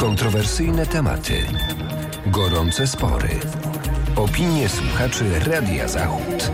Kontrowersyjne tematy, gorące spory, opinie słuchaczy Radia Zachód.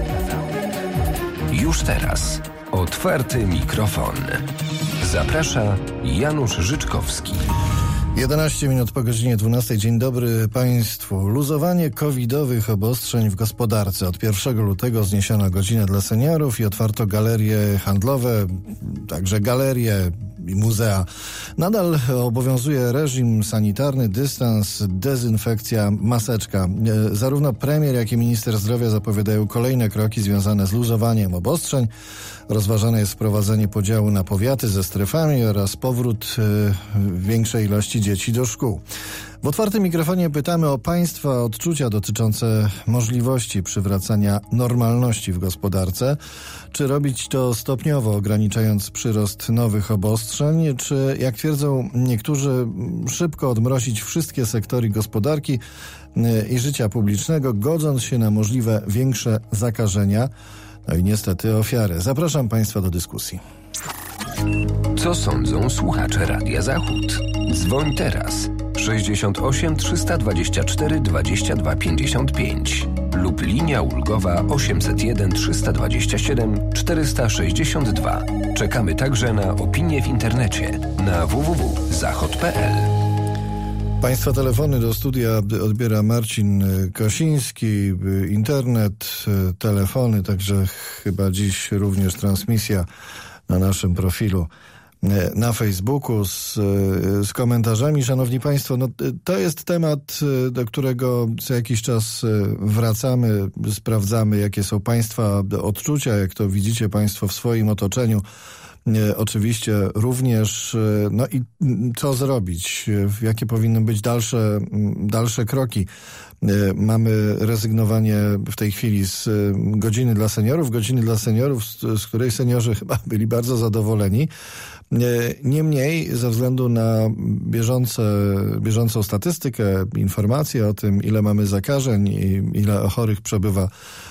Już teraz otwarty mikrofon. Zaprasza Janusz Życzkowski. 11 minut po godzinie 12. Dzień dobry Państwu. Luzowanie covidowych obostrzeń w gospodarce. Od 1 lutego zniesiono godzinę dla seniorów i otwarto galerie handlowe, także galerie i muzea. Nadal obowiązuje reżim sanitarny, dystans, dezynfekcja, maseczka. Zarówno premier, jak i minister zdrowia zapowiadają kolejne kroki związane z luzowaniem obostrzeń. Rozważane jest wprowadzenie podziału na powiaty ze strefami oraz powrót większej ilości dzieci do szkół. W otwartym mikrofonie pytamy o Państwa odczucia dotyczące możliwości przywracania normalności w gospodarce. Czy robić to stopniowo, ograniczając przyrost nowych obostrzeń, czy jak twierdzą niektórzy, szybko odmrozić wszystkie sektory gospodarki i życia publicznego, godząc się na możliwe większe zakażenia, no i niestety ofiary. Zapraszam Państwa do dyskusji. Co sądzą słuchacze Radia Zachód? Dzwoń teraz 68 324 22 55 lub linia ulgowa 801 327 462. Czekamy także na opinie w internecie na www.zachod.pl. Państwa telefony do studia odbiera Marcin Kosiński, internet, telefony, także chyba dziś również transmisja na naszym profilu na Facebooku z komentarzami. Szanowni Państwo, to jest temat, do którego co jakiś czas wracamy, sprawdzamy, jakie są Państwa odczucia, jak to widzicie Państwo w swoim otoczeniu. Oczywiście również, no i co zrobić, jakie powinny być dalsze kroki. Mamy rezygnowanie w tej chwili z godziny dla seniorów, z której seniorzy chyba byli bardzo zadowoleni. Niemniej, ze względu na bieżącą statystykę, informacje o tym, ile mamy zakażeń i ile chorych przebywa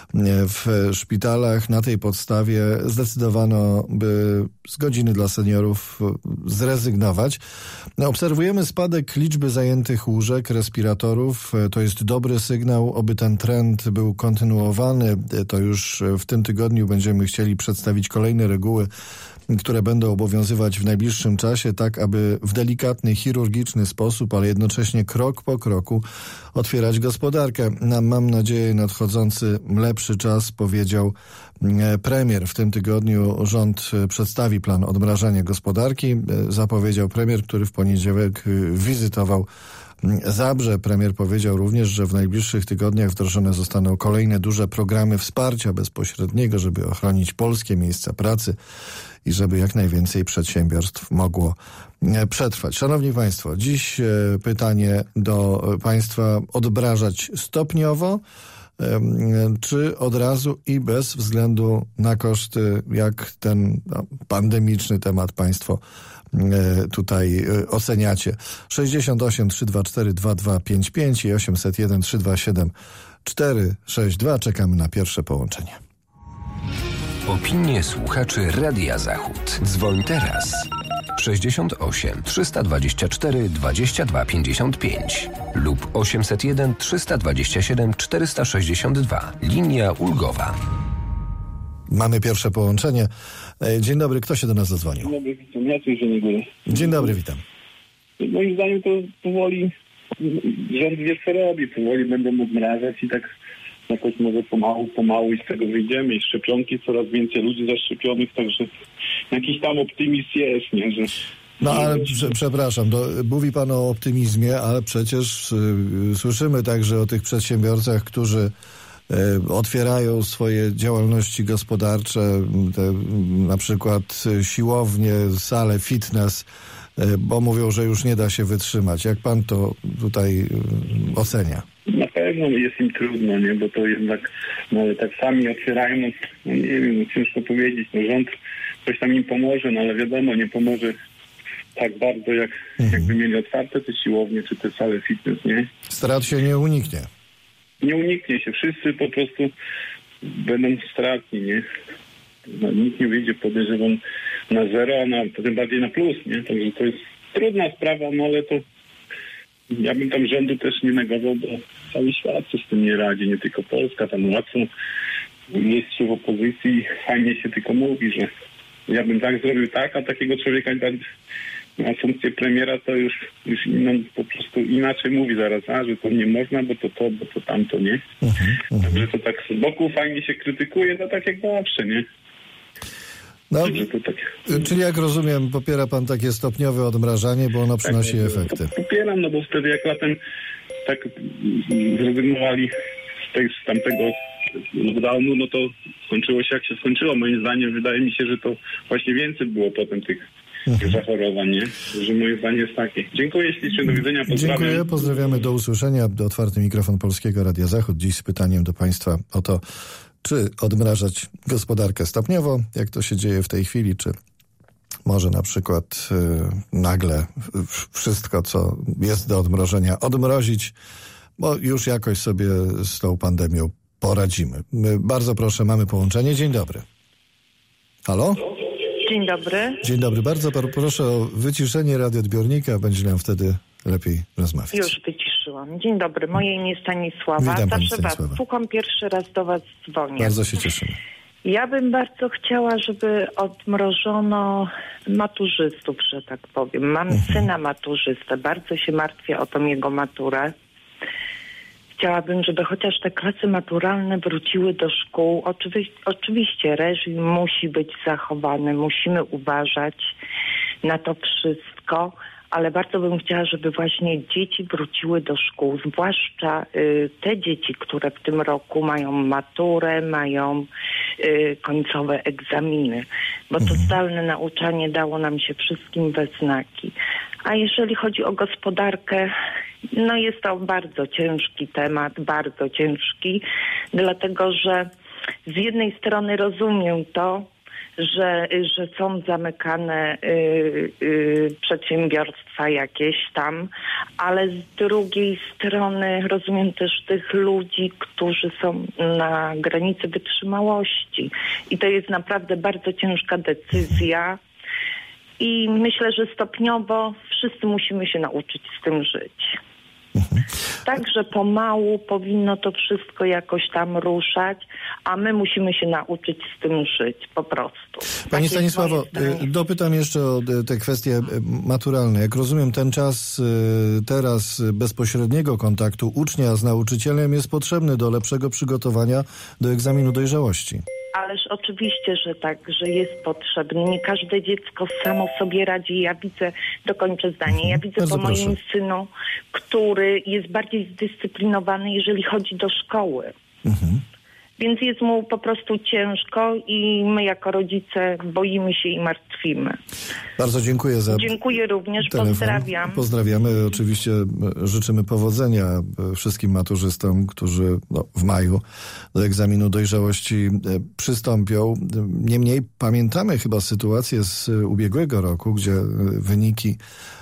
w szpitalach, na tej podstawie zdecydowano, by z godziny dla seniorów zrezygnować. Obserwujemy spadek liczby zajętych łóżek, respiratorów. To jest dobry sygnał, oby ten trend był kontynuowany. To już w tym tygodniu będziemy chcieli przedstawić kolejne reguły, które będą obowiązywać w najbliższym czasie, tak aby w delikatny, chirurgiczny sposób, ale jednocześnie krok po kroku otwierać gospodarkę. Mam nadzieję, nadchodzący lepszy czas, powiedział premier. W tym tygodniu rząd przedstawi plan odmrażania gospodarki. Zapowiedział premier, który w poniedziałek wizytował Zabrze. Premier powiedział również, że w najbliższych tygodniach wdrożone zostaną kolejne duże programy wsparcia bezpośredniego, żeby ochronić polskie miejsca pracy i żeby jak najwięcej przedsiębiorstw mogło przetrwać. Szanowni Państwo, dziś pytanie do Państwa: odmrażać stopniowo, czy od razu i bez względu na koszty, jak ten pandemiczny temat Państwo tutaj oceniacie? 68 324 2255 i 801 327 462. Czekamy na pierwsze połączenie. Opinie słuchaczy Radia Zachód. Dzwoń teraz 68 324 22 55 lub 801 327 462. Linia ulgowa. Mamy pierwsze połączenie. Dzień dobry, kto się do nas zadzwonił? Dzień dobry, witam. Jacek Żenigóry. Dzień dobry, witam. Moim zdaniem to powoli rząd wie, co robi. Powoli będą odmrażać i tak jakoś może pomału i z tego wyjdziemy. I szczepionki, coraz więcej ludzi zaszczepionych, także jakiś tam optymizm jest, nie? Że... No ale przepraszam, mówi Pan o optymizmie, ale przecież słyszymy także o tych przedsiębiorcach, którzy otwierają swoje działalności gospodarcze, na przykład siłownie, sale, fitness, bo mówią, że już nie da się wytrzymać. Jak Pan to tutaj ocenia? Na pewno jest im trudno, nie? Bo to jednak, ale tak sami otwierają, no nie wiem, ciężko powiedzieć, rząd coś tam im pomoże, ale wiadomo, nie pomoże tak bardzo, jakby mieli otwarte te siłownie, czy te sale fitness, nie? Strat się nie uniknie. Nie uniknie się. Wszyscy po prostu będą stratni, nie? No, nikt nie wyjdzie, podejrzewam, na zero, a tym bardziej na plus, nie? Także to jest trudna sprawa, no ale to ja bym tam rządu też nie negował, bo cały świat sobie z tym nie radzi, nie tylko Polska, tam łatwo jest się w opozycji, fajnie się tylko mówi, że ja bym tak zrobił tak, a takiego człowieka na funkcję premiera to już po prostu inaczej mówi zaraz, że to nie można, bo to tamto, nie? Także to tak z boku fajnie się krytykuje, no tak jak zawsze, nie? No, czyli jak rozumiem, popiera pan takie stopniowe odmrażanie, bo ono przynosi efekty. Popieram, no bo wtedy jak latem tak zrezygnowali z tamtego lockdownu, no to skończyło się jak się skończyło. Moim zdaniem wydaje mi się, że to właśnie więcej było potem tych zachorowań, nie? Że moje zdanie jest takie. Dziękuję ślicznie, do widzenia, pozdrawiam. Dziękuję, pozdrawiamy, do usłyszenia. Otwarty mikrofon Polskiego Radia Zachód. Dziś z pytaniem do państwa o to, czy odmrażać gospodarkę stopniowo, jak to się dzieje w tej chwili, czy może na przykład nagle wszystko, co jest do odmrożenia, odmrozić, bo już jakoś sobie z tą pandemią poradzimy. Bardzo proszę, mamy połączenie. Dzień dobry. Halo? Dzień dobry. Dzień dobry. Bardzo proszę o wyciszenie radioodbiornika, będzie nam wtedy lepiej rozmawiać. Już wyciszyłam. Dzień dobry. Moje imię Stanisława. Witam pani Zawsze Stanisława. was słucham, pierwszy raz do was dzwonię. Bardzo się cieszymy. Ja bym bardzo chciała, żeby odmrożono maturzystów, że tak powiem. Mam syna maturzystę. Bardzo się martwię o tą jego maturę. Chciałabym, żeby chociaż te klasy maturalne wróciły do szkół. Oczywiście reżim musi być zachowany, musimy uważać na to wszystko, ale bardzo bym chciała, żeby właśnie dzieci wróciły do szkół, zwłaszcza te dzieci, które w tym roku mają maturę, mają końcowe egzaminy, bo to zdalne nauczanie dało nam się wszystkim we znaki. A jeżeli chodzi o gospodarkę, no jest to bardzo ciężki temat, bardzo ciężki, dlatego że z jednej strony rozumiem to, że są zamykane przedsiębiorstwa jakieś tam, ale z drugiej strony rozumiem też tych ludzi, którzy są na granicy wytrzymałości. I to jest naprawdę bardzo ciężka decyzja. I myślę, że stopniowo wszyscy musimy się nauczyć z tym żyć. Także pomału powinno to wszystko jakoś tam ruszać, a my musimy się nauczyć z tym żyć, po prostu. Pani Stanisławo, dopytam jeszcze o te kwestie maturalne. Jak rozumiem, ten czas teraz bezpośredniego kontaktu ucznia z nauczycielem jest potrzebny do lepszego przygotowania do egzaminu dojrzałości. Ależ oczywiście, że tak, że jest potrzebny. Nie każde dziecko samo sobie radzi. Ja widzę, dokończę zdanie, ja widzę po moim synu, który jest bardziej zdyscyplinowany, jeżeli chodzi do szkoły. Więc jest mu po prostu ciężko i my jako rodzice boimy się i martwimy. Bardzo dziękuję za Dziękuję również, telefon. Pozdrawiam. Pozdrawiamy. Oczywiście życzymy powodzenia wszystkim maturzystom, którzy w maju do egzaminu dojrzałości przystąpią. Niemniej pamiętamy chyba sytuację z ubiegłego roku, gdzie wyniki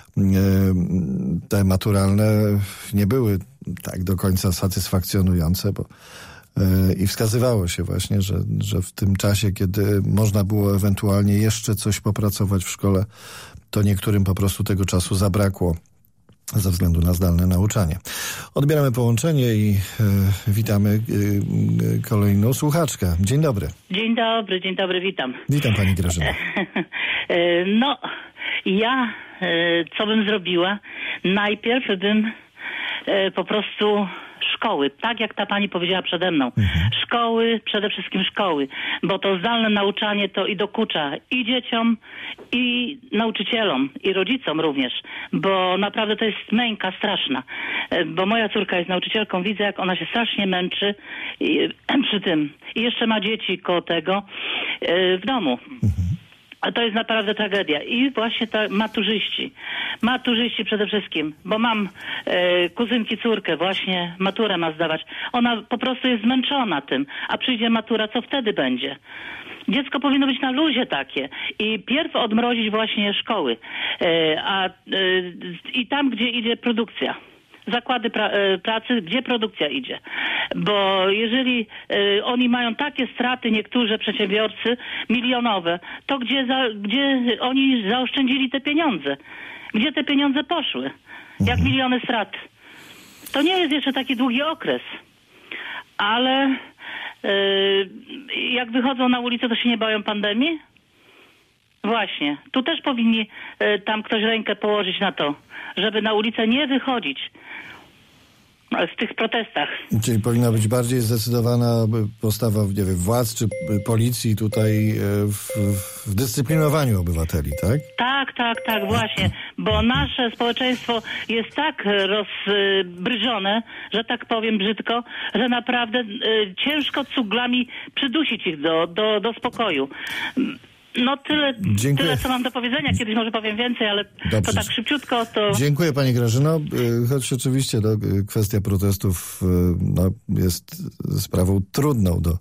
te maturalne nie były tak do końca satysfakcjonujące, bo i wskazywało się właśnie, że w tym czasie, kiedy można było ewentualnie jeszcze coś popracować w szkole, to niektórym po prostu tego czasu zabrakło ze względu na zdalne nauczanie. Odbieramy połączenie i witamy kolejną słuchaczkę. Dzień dobry. Dzień dobry, witam. Witam pani Grażyna. No, ja co bym zrobiła? Najpierw bym po prostu szkoły, tak jak ta pani powiedziała przede mną. Szkoły, przede wszystkim szkoły, bo to zdalne nauczanie to i dokucza i dzieciom, i nauczycielom, i rodzicom również, bo naprawdę to jest męka straszna, bo moja córka jest nauczycielką, widzę jak ona się strasznie męczy przy tym i jeszcze ma dzieci koło tego w domu. A to jest naprawdę tragedia. I właśnie maturzyści przede wszystkim, bo mam kuzynki córkę, właśnie maturę ma zdawać. Ona po prostu jest zmęczona tym, a przyjdzie matura, co wtedy będzie? Dziecko powinno być na luzie takie i pierw odmrozić właśnie szkoły, i tam, gdzie idzie produkcja. Zakłady pracy, gdzie produkcja idzie. Bo jeżeli oni mają takie straty, niektórzy przedsiębiorcy, milionowe, to gdzie oni zaoszczędzili te pieniądze? Gdzie te pieniądze poszły? Jak miliony strat? To nie jest jeszcze taki długi okres. Ale jak wychodzą na ulicę, to się nie boją pandemii? Właśnie. Tu też powinni tam ktoś rękę położyć na to, żeby na ulicę nie wychodzić w tych protestach. Czyli powinna być bardziej zdecydowana postawa, nie wiem, władz czy policji tutaj w dyscyplinowaniu obywateli, tak? Tak, właśnie. Bo nasze społeczeństwo jest tak rozbryżone, że tak powiem brzydko, że naprawdę ciężko cuglami przydusić ich do spokoju. No tyle, co mam do powiedzenia. Kiedyś może powiem więcej, ale dobrze. To tak szybciutko to... Dziękuję pani Grażyno. Choć oczywiście kwestia protestów jest sprawą trudną do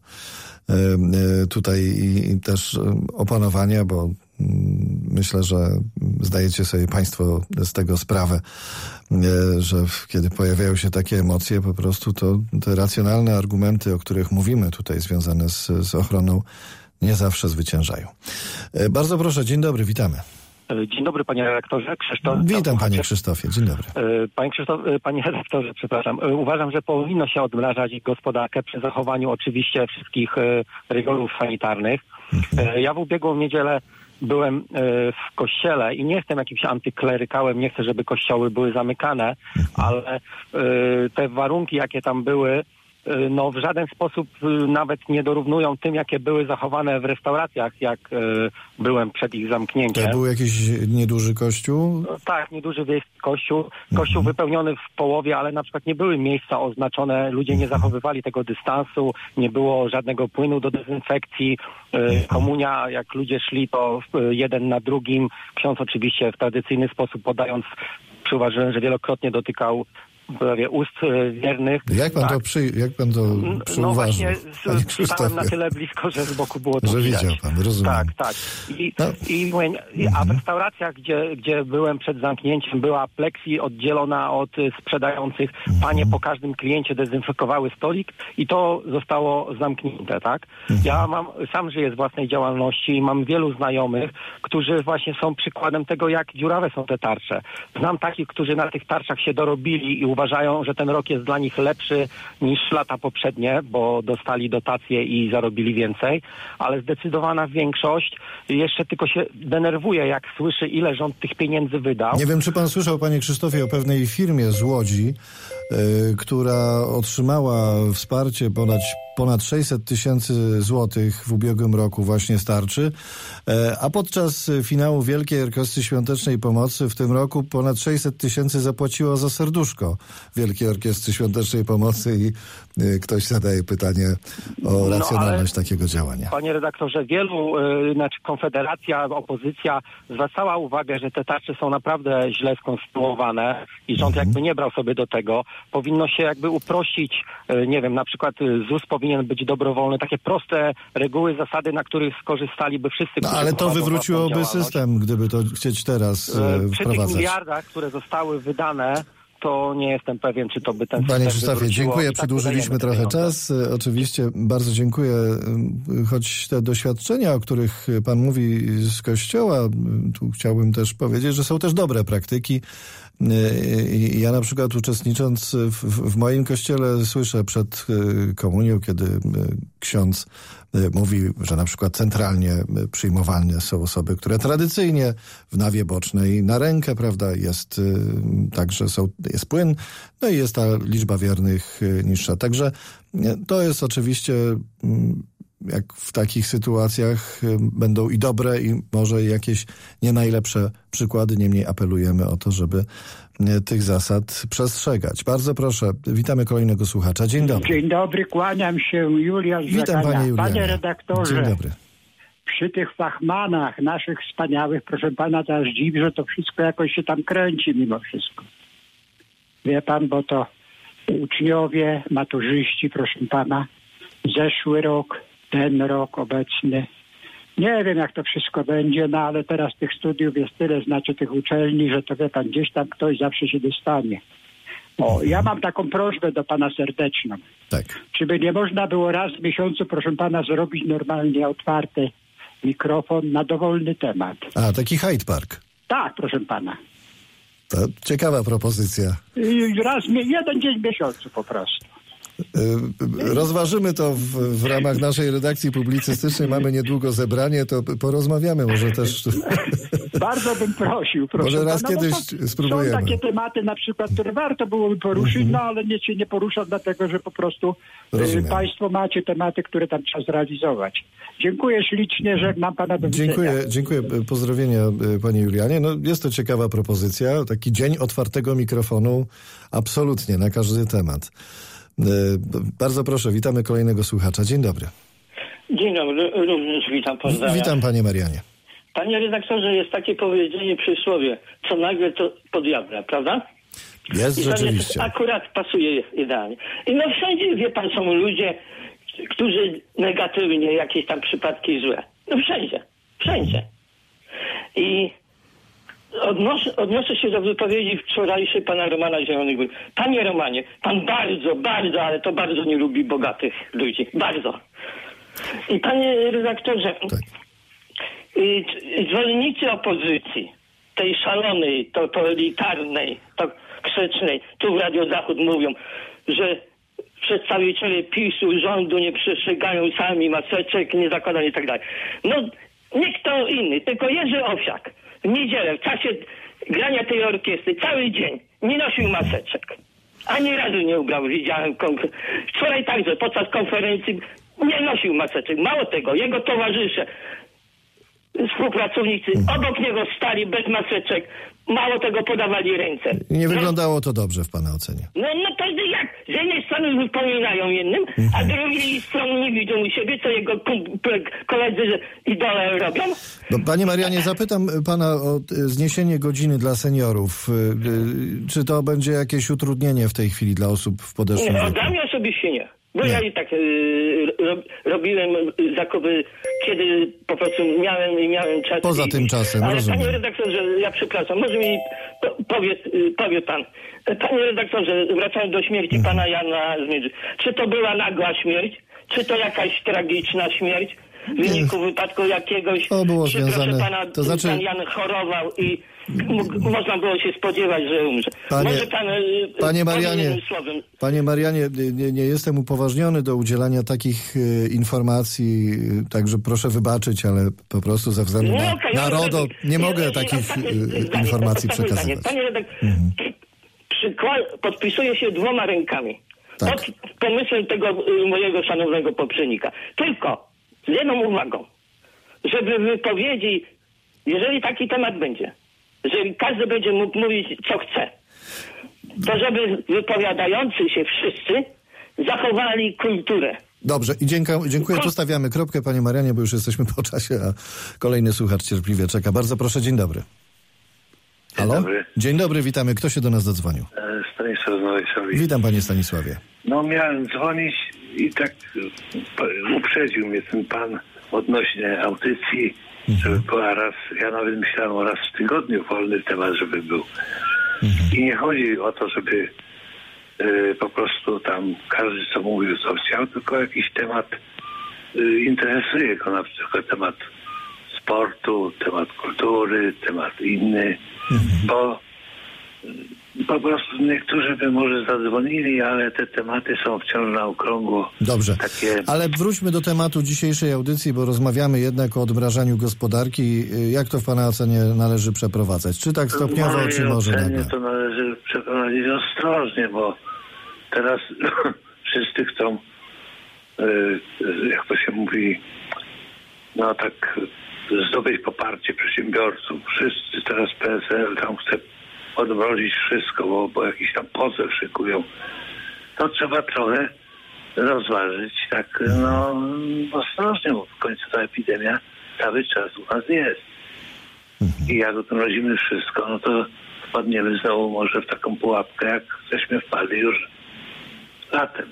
tutaj i też opanowania, bo myślę, że zdajecie sobie państwo z tego sprawę, że kiedy pojawiają się takie emocje, po prostu to te racjonalne argumenty, o których mówimy tutaj związane z ochroną, nie zawsze zwyciężają. Bardzo proszę, dzień dobry, witamy. Dzień dobry, panie redaktorze. Krzysztof. Witam, panie Krzysztofie, dzień dobry. Panie redaktorze, przepraszam. Uważam, że powinno się odmrażać gospodarkę przy zachowaniu oczywiście wszystkich rygorów sanitarnych. Ja w ubiegłą niedzielę byłem w kościele i nie jestem jakimś antyklerykałem, nie chcę, żeby kościoły były zamykane, ale te warunki, jakie tam były, no w żaden sposób nawet nie dorównują tym, jakie były zachowane w restauracjach, jak byłem przed ich zamknięciem. To był jakiś nieduży kościół? Tak, nieduży wiejski kościół. Kościół wypełniony w połowie, ale na przykład nie były miejsca oznaczone, ludzie nie zachowywali tego dystansu, nie było żadnego płynu do dezynfekcji. Komunia, jak ludzie szli, to jeden na drugim. Ksiądz oczywiście w tradycyjny sposób podając, przyuważyłem, że wielokrotnie dotykał prawie ust wiernych. Jak pan to przyuważył? No właśnie, stałem na tyle blisko, że z boku było to że widać. Widział pan, rozumiem. Tak. A w restauracjach, gdzie byłem przed zamknięciem, była pleksji oddzielona od sprzedających. Panie po każdym kliencie dezynfekowały stolik i to zostało zamknięte, tak? Ja sam żyję z własnej działalności i mam wielu znajomych, którzy właśnie są przykładem tego, jak dziurawe są te tarcze. Znam takich, którzy na tych tarczach się dorobili i uważają, że ten rok jest dla nich lepszy niż lata poprzednie, bo dostali dotacje i zarobili więcej, ale zdecydowana większość jeszcze tylko się denerwuje, jak słyszy, ile rząd tych pieniędzy wydał. Nie wiem, czy pan słyszał, panie Krzysztofie, o pewnej firmie z Łodzi, która otrzymała wsparcie ponad 600 000 złotych w ubiegłym roku właśnie z tarczy, a podczas finału Wielkiej Orkiestry Świątecznej Pomocy w tym roku ponad 600 000 zapłaciło za serduszko Wielkiej Orkiestry Świątecznej Pomocy i ktoś zadaje pytanie o racjonalność takiego działania. Panie redaktorze, Konfederacja, opozycja zwracała uwagę, że te tarcze są naprawdę źle skonstruowane i rząd jakby nie brał sobie do tego. Powinno się jakby uprościć, nie wiem, na przykład ZUS powinien być dobrowolny, takie proste reguły, zasady, na których skorzystaliby wszyscy. No ale to wywróciłoby system, gdyby to chcieć teraz wprowadzać. Przy tych miliardach, które zostały wydane, to nie jestem pewien, czy to by ten system Panie Krzysztofie, dziękuję. Przedłużyliśmy trochę czas. Oczywiście bardzo dziękuję. Choć te doświadczenia, o których pan mówi z Kościoła, tu chciałbym też powiedzieć, że są też dobre praktyki. Ja na przykład uczestnicząc w moim kościele słyszę przed komunią, kiedy ksiądz mówi, że na przykład centralnie przyjmowane są osoby, które tradycyjnie w nawie bocznej na rękę, prawda, jest także jest płyn, no i jest ta liczba wiernych niższa. Także to jest oczywiście, jak w takich sytuacjach będą i dobre, i może jakieś nie najlepsze przykłady, niemniej apelujemy o to, żeby tych zasad przestrzegać. Bardzo proszę, witamy kolejnego słuchacza. Dzień dobry. Dzień dobry, kłaniam się, Julia z Witam, panie Julianie. Panie redaktorze, dzień dobry. Przy tych fachmanach naszych wspaniałych, proszę pana, to aż dziwi, że to wszystko jakoś się tam kręci mimo wszystko. Wie pan, bo to uczniowie, maturzyści, proszę pana, zeszły rok, ten rok obecny. Nie wiem, jak to wszystko będzie, no ale teraz tych studiów jest tyle, znaczy tych uczelni, że to wie pan, gdzieś tam ktoś zawsze się dostanie. Ja mam taką prośbę do pana serdeczną. Tak. Czy by nie można było raz w miesiącu, proszę pana, zrobić normalnie otwarty mikrofon na dowolny temat? A, taki Hyde Park. Tak, proszę pana. To ciekawa propozycja. Jeden dzień w miesiącu po prostu. Rozważymy to w ramach naszej redakcji publicystycznej. Mamy niedługo zebranie, to porozmawiamy może też. Bardzo bym prosił. Może raz kiedyś spróbujemy. Są takie tematy na przykład, które warto byłoby poruszyć, no ale nic się nie porusza, dlatego że po prostu państwo macie tematy, które tam trzeba zrealizować. Dziękuję ślicznie, żegnam pana do widzenia. Dziękuję. Pozdrowienia, panie Julianie. No, jest to ciekawa propozycja. Taki dzień otwartego mikrofonu absolutnie na każdy temat. Bardzo proszę, witamy kolejnego słuchacza. Dzień dobry. Dzień dobry, również witam, pozdrawiam. Witam, panie Marianie. Panie redaktorze, jest takie powiedzenie, przysłowie, co nagle to po diabla, prawda? Jest, rzeczywiście. Akurat pasuje idealnie. I no wszędzie, wie pan, są ludzie, którzy negatywnie, jakieś tam przypadki złe. No wszędzie. I odniosę się do wypowiedzi wczorajszej pana Romana Zielonych. Panie Romanie, pan bardzo, ale to bardzo nie lubi bogatych ludzi. Bardzo. I panie redaktorze, tak. Zwolennicy opozycji, tej szalonej, totalitarnej, krzycznej, tu w Radio Zachód mówią, że przedstawiciele PiS-u, rządu nie przestrzegają sami maseczek, nie zakładają i tak dalej. No, nie kto inny, tylko Jerzy Owsiak w niedzielę, w czasie grania tej orkiestry, cały dzień nie nosił maseczek. Ani razu nie ubrał, widziałem. Wczoraj także podczas konferencji nie nosił maseczek. Mało tego, jego towarzysze, współpracownicy obok niego stali bez maseczek. Mało tego, podawali ręce. Nie wyglądało to dobrze w pana ocenie. No to jak? Z jednej strony wypominają jednym, a z drugiej strony nie widzą u siebie, co jego koledzy idole robią. No, panie Marianie, zapytam pana o zniesienie godziny dla seniorów. Czy to będzie jakieś utrudnienie w tej chwili dla osób w podeszłym wieku? Dla mnie osobiście nie. Bo ja i tak robiłem zakupy, kiedy po prostu miałem czas. Poza tym czasem, ale rozumiem. Panie redaktorze, ja przepraszam, może mi powie pan. Panie redaktorze, wracając do śmierci pana Jana Zmierzy. Czy to była nagła śmierć? Czy to jakaś tragiczna śmierć? W wyniku wypadku jakiegoś... To było związane... Proszę pana, to znaczy... pan Jan chorował i można było się spodziewać, że umrze. Może pan... Panie Marianie, nie jestem upoważniony do udzielania takich informacji, także proszę wybaczyć, ale po prostu ze względu na RODO nie mogę takich informacji przekazywać. Panie redaktorze, podpisuję się 2 rękami pod pomysłem tego mojego szanownego poprzednika. Tylko z jedną uwagą, żeby wypowiedzi, jeżeli taki temat będzie, że każdy będzie mógł mówić, co chce, to żeby wypowiadający się wszyscy zachowali kulturę. Dobrze i dziękuję. Tu stawiamy kropkę, panie Marianie, bo już jesteśmy po czasie, a kolejny słuchacz cierpliwie czeka. Bardzo proszę, dzień dobry. Halo? Dzień dobry. Dzień dobry, witamy. Kto się do nas zadzwonił? Stanisław Nowajsowicz. Witam, panie Stanisławie. No miałem dzwonić i tak uprzedził mnie ten pan odnośnie audycji, żeby była raz, ja nawet myślałem o raz w tygodniu wolny temat, żeby był. I nie chodzi o to, żeby po prostu tam każdy co mówił, co chciał, tylko jakiś temat interesuje go, na przykład temat sportu, temat kultury, temat inny, bo po prostu niektórzy by może zadzwonili, ale te tematy są wciąż na okrągło. Dobrze, takie... ale wróćmy do tematu dzisiejszej audycji, bo rozmawiamy jednak o odmrażaniu gospodarki. Jak to w pana ocenie należy przeprowadzać? Czy tak stopniowo, czy może nagle? To należy przeprowadzić ostrożnie, bo teraz wszyscy chcą, jak to się mówi, no tak zdobyć poparcie przedsiębiorców. Wszyscy teraz PSL tam chce odmrozić wszystko, bo jakiś tam pozew szykują. To trzeba trochę rozważyć tak, no ostrożnie, bo w końcu ta epidemia cały czas u nas jest. I jak odmrozimy wszystko, no to wpadniemy znowu może w taką pułapkę, jak żeśmy wpadli już latem.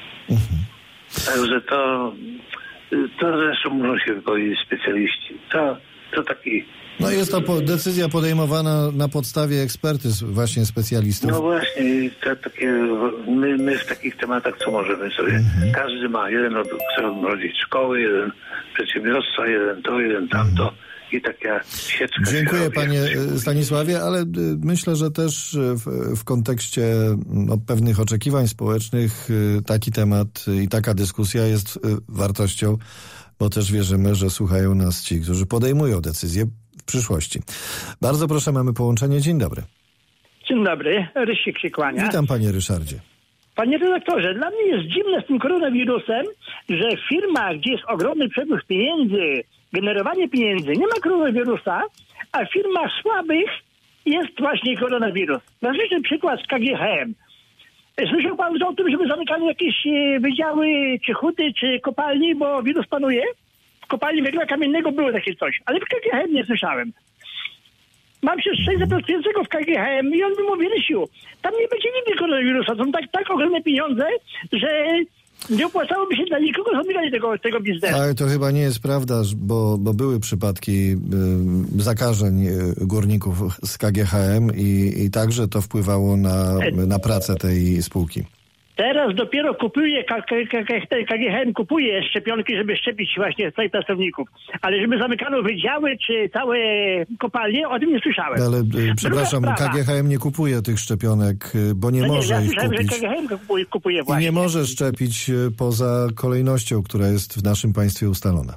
Także to zresztą muszą się wypowiedzieć specjaliści. To taki... No jest to decyzja podejmowana na podstawie ekspertyz właśnie specjalistów. No właśnie, my w takich tematach co możemy sobie? Każdy ma, jeden chce odmrozić szkoły, jeden przedsiębiorstwa, jeden to, jeden tamto. i taka sieczka. Dziękuję panie Stanisławie, ale myślę, że też w kontekście pewnych oczekiwań społecznych taki temat i taka dyskusja jest wartością, bo też wierzymy, że słuchają nas ci, którzy podejmują decyzje w przyszłości. Bardzo proszę, mamy połączenie. Dzień dobry. Dzień dobry, Rysik się kłania. Witam panie Ryszardzie. Panie redaktorze, dla mnie jest dziwne z tym koronawirusem, że w firmach, gdzie jest ogromny przepływ pieniędzy, generowanie pieniędzy, nie ma koronawirusa, a w firmach słabych jest właśnie koronawirus. Najlepszy przykład z KGHM. Słyszał pan o tym, żeby zamykano jakieś wydziały, czy huty, czy kopalni, bo wirus panuje? W kopalni węgla kamiennego było takie coś, ale w KGHM nie słyszałem. Mam się pracującego w KGHM i on mi mówi, Rysiu, tam nie będzie nigdy koronawirusa. Są tak ogromne pieniądze, że nie opłacałoby się dla nikogo zamykanie tego biznesu. Ale to chyba nie jest prawda, bo były przypadki zakażeń górników z KGHM i także to wpływało na pracę tej spółki. Teraz dopiero KGHM kupuje szczepionki, żeby szczepić właśnie swoich pracowników. Ale żeby zamykano wydziały czy całe kopalnie, o tym nie słyszałem. Ale przepraszam, KGHM nie kupuje tych szczepionek, bo nie może ich kupić. Że KGHM kupuje właśnie. I nie może szczepić poza kolejnością, która jest w naszym państwie ustalona.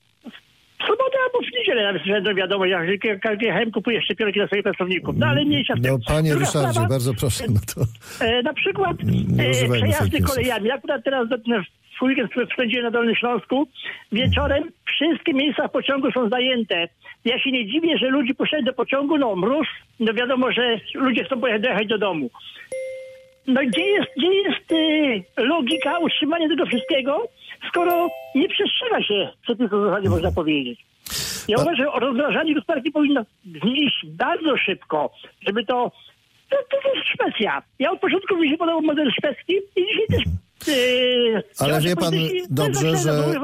Nawet wiadomo, że KGHM kupuje szczepionki dla swoich pracowników. No ale mniejsza z tym. No panie Ryszardzie, sprawa, bardzo proszę. No to na przykład przejazdy kolejami. Ja akurat teraz w weekend spędziłem na Dolnym Śląsku. Wieczorem wszystkie miejsca w pociągu są zajęte. Ja się nie dziwię, że ludzie poszedli do pociągu, no mróz, no wiadomo, że ludzie chcą dojechać do domu. No gdzie jest logika utrzymania tego wszystkiego, skoro nie przestrzega się przepisów w zasadzie, można powiedzieć. Ja uważam, że rozdrażanie gospodarki powinno znieść bardzo szybko, żeby to jest Szwecja. Ja od początku mi się podobał model szwedzki i dzisiaj też ale wie pan dobrze,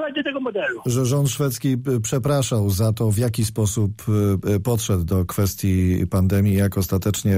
że rząd szwedzki przepraszał za to, w jaki sposób podszedł do kwestii pandemii, jak ostatecznie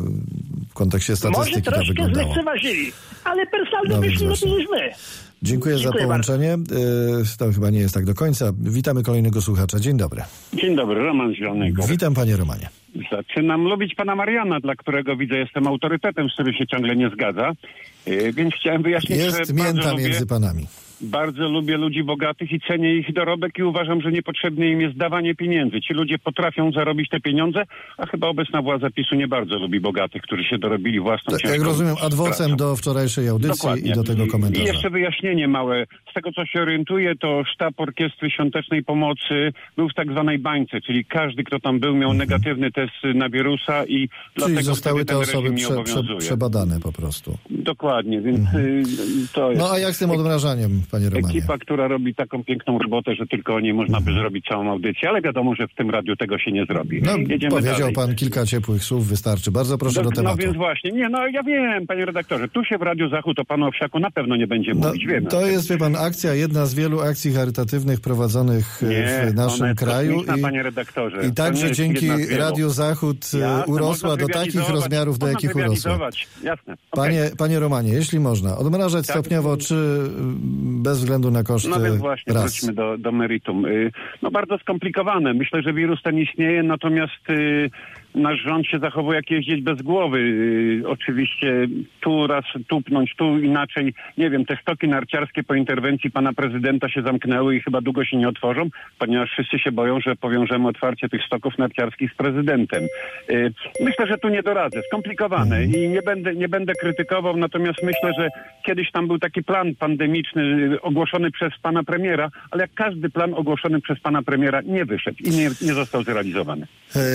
w kontekście statystyki to wyglądało. Może troszkę zlekceważyli, ale personalnie myślę lepiej niż my. Dziękuję za połączenie. To chyba nie jest tak do końca. Witamy kolejnego słuchacza. Dzień dobry. Dzień dobry, Roman z Zielonego. Witam panie Romanie. Zaczynam lubić pana Mariana, dla którego widzę jestem autorytetem, z którym się ciągle nie zgadza. Więc chciałem wyjaśnić, jest że mięta między panami. Bardzo lubię ludzi bogatych i cenię ich dorobek i uważam, że niepotrzebne im jest dawanie pieniędzy. Ci ludzie potrafią zarobić te pieniądze, a chyba obecna władza PiS-u nie bardzo lubi bogatych, którzy się dorobili własną ciężką jak rozumiem, adwocem do wczorajszej audycji. Dokładnie. I do tego komentarza. I jeszcze wyjaśnienie małe. Z tego, co się orientuję, to sztab Orkiestry Świątecznej Pomocy był w tak zwanej bańce, czyli każdy, kto tam był, miał negatywny test na wirusa i dlatego zostały te osoby przebadane po prostu. Dokładnie, więc to jest... No a jak z tym odmrażaniem, panie Romanie? Ekipa, która robi taką piękną robotę, że tylko o niej można by zrobić całą audycję, ale wiadomo, że w tym radiu tego się nie zrobi. No, powiedział dalej. Pan kilka ciepłych słów, wystarczy. Bardzo proszę do tematu. No więc właśnie, ja wiem, panie redaktorze, tu się w Radiu Zachód o panu Owsiaku na pewno nie będzie mówić, wiem. To jest, wie pan, akcja, jedna z wielu akcji charytatywnych prowadzonych w naszym kraju. Panie redaktorze. I także dzięki Radiu Zachód urosła do takich rozmiarów, do jakich urosła. Jasne. Panie Romanie, jeśli można, odmrażać stopniowo, czy bez względu na koszty? No więc właśnie, wróćmy do meritum. No bardzo skomplikowane. Myślę, że wirus ten istnieje, natomiast nasz rząd się zachowuje jak jeździć bez głowy. Oczywiście tu raz tupnąć, tu inaczej. Nie wiem, te stoki narciarskie po interwencji pana prezydenta się zamknęły i chyba długo się nie otworzą, ponieważ wszyscy się boją, że powiążemy otwarcie tych stoków narciarskich z prezydentem. Myślę, że tu nie doradzę. Skomplikowane i nie będę krytykował, natomiast myślę, że kiedyś tam był taki plan pandemiczny ogłoszony przez pana premiera, ale jak każdy plan ogłoszony przez pana premiera nie wyszedł i nie został zrealizowany.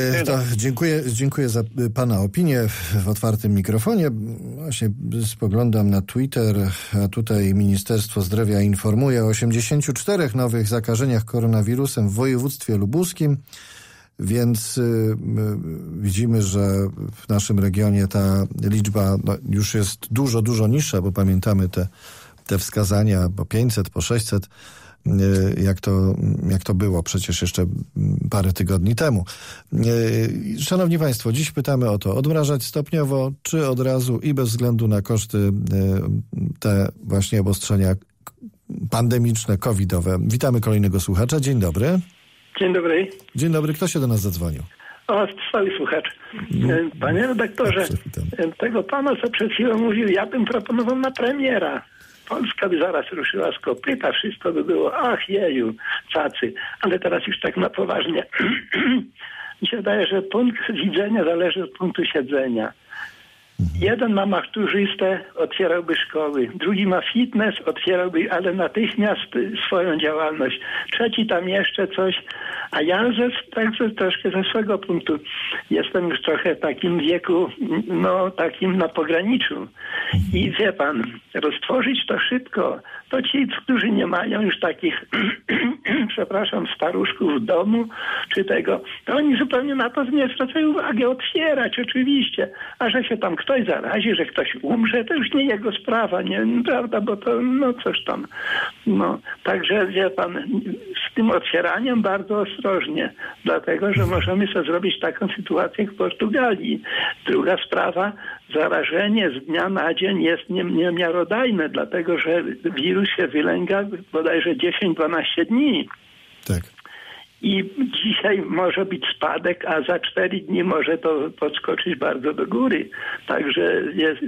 Dziękuję za pana opinię w otwartym mikrofonie. Właśnie spoglądam na Twitter, a tutaj Ministerstwo Zdrowia informuje o 84 nowych zakażeniach koronawirusem w województwie lubuskim, więc widzimy, że w naszym regionie ta liczba już jest dużo niższa, bo pamiętamy te wskazania po 500, po 600, jak to było przecież jeszcze parę tygodni temu. Szanowni Państwo, dziś pytamy o to, odmrażać stopniowo, czy od razu i bez względu na koszty te właśnie obostrzenia pandemiczne, covidowe. Witamy kolejnego słuchacza. Dzień dobry. Dzień dobry. Dzień dobry, kto się do nas zadzwonił? O, stały słuchacz. Panie redaktorze, tego pana, co przed chwilą mówił, ja bym proponował na premiera. Polska by zaraz ruszyła z kopyta, wszystko by było, ach jeju, cacy. Ale teraz już tak na poważnie. Mi się wydaje, że punkt widzenia zależy od punktu siedzenia. Jeden ma maturzystę, otwierałby szkoły. Drugi ma fitness, otwierałby, ale natychmiast swoją działalność. Trzeci tam jeszcze coś. A ja także troszkę ze swego punktu jestem już trochę w takim wieku, no takim na pograniczu. I wie pan, roztworzyć to szybko, to ci, którzy nie mają już takich, przepraszam, staruszków w domu, czy tego, to oni zupełnie na to nie zwracają uwagi. Otwierać oczywiście, a że się tam ktoś zarazi, że ktoś umrze, to już nie jego sprawa, nie, prawda, bo to, no coś tam. No, także wie pan, z tym otwieraniem bardzo ostrożnie, dlatego, że możemy sobie zrobić taką sytuację jak w Portugalii. Druga sprawa, zarażenie z dnia na dzień jest niemiarodajne, dlatego, że wirus się wylęga bodajże 10-12 dni. Tak. I dzisiaj może być spadek, a za 4 dni może to podskoczyć bardzo do góry. Także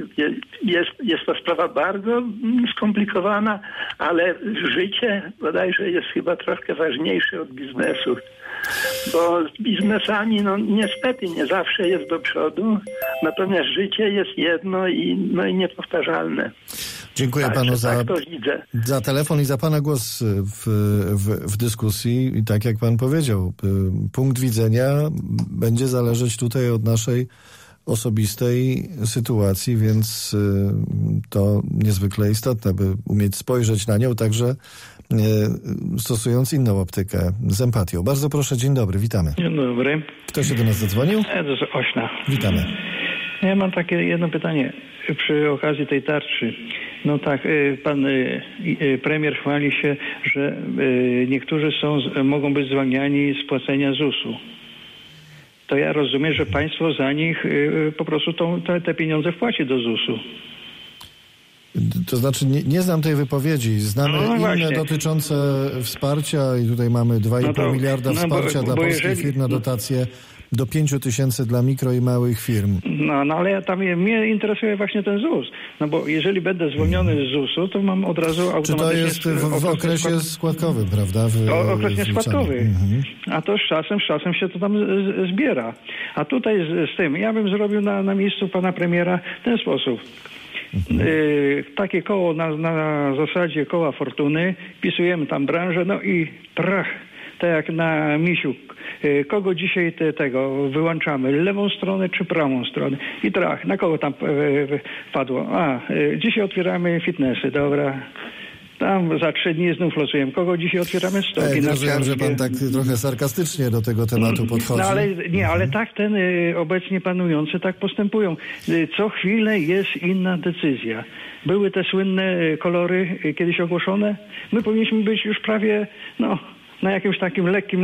jest to sprawa bardzo skomplikowana, ale życie bodajże jest chyba troszkę ważniejsze od biznesu. Bo z biznesami, no niestety nie zawsze jest do przodu, natomiast życie jest jedno i niepowtarzalne. Dziękuję panu za telefon i za pana głos w dyskusji. I tak jak pan powiedział, punkt widzenia będzie zależeć tutaj od naszej osobistej sytuacji, więc to niezwykle istotne, by umieć spojrzeć na nią także stosując inną optykę, z empatią. Bardzo proszę, dzień dobry, witamy. Dzień dobry. Kto się do nas zadzwonił? Z Ośna. Witamy. Ja mam takie jedno pytanie przy okazji tej tarczy. No tak, pan premier chwali się, że niektórzy mogą być zwalniani z płacenia ZUS-u. To ja rozumiem, że państwo za nich po prostu te pieniądze wpłaci do ZUS-u. To znaczy nie znam tej wypowiedzi. Znamy inne dotyczące wsparcia i tutaj mamy 2,5 miliarda wsparcia dla polskich firm na dotacje do 5 000 dla mikro i małych firm. No ale mnie interesuje właśnie ten ZUS. No bo jeżeli będę zwolniony z ZUS-u, to mam od razu automatycznie... Czy to jest w okresie składkowym, prawda? Okresie składkowym. A to z czasem się to tam zbiera. A tutaj z tym, ja bym zrobił na miejscu pana premiera w ten sposób. Takie koło na zasadzie koła fortuny, wpisujemy tam branżę, no i trach, tak jak na misiu. Kogo dzisiaj tego wyłączamy? Lewą stronę czy prawą stronę? I trach, na kogo tam padło? Dzisiaj otwieramy fitnessy, dobra. Tam za 3 dni znów losujemy. Kogo dzisiaj otwieramy? Stoki narciarskie. Że pan tak trochę sarkastycznie do tego tematu podchodzi. No ale tak obecnie panujący tak postępują. Co chwilę jest inna decyzja. Były te słynne kolory kiedyś ogłoszone. My powinniśmy być już prawie, na jakimś takim lekkim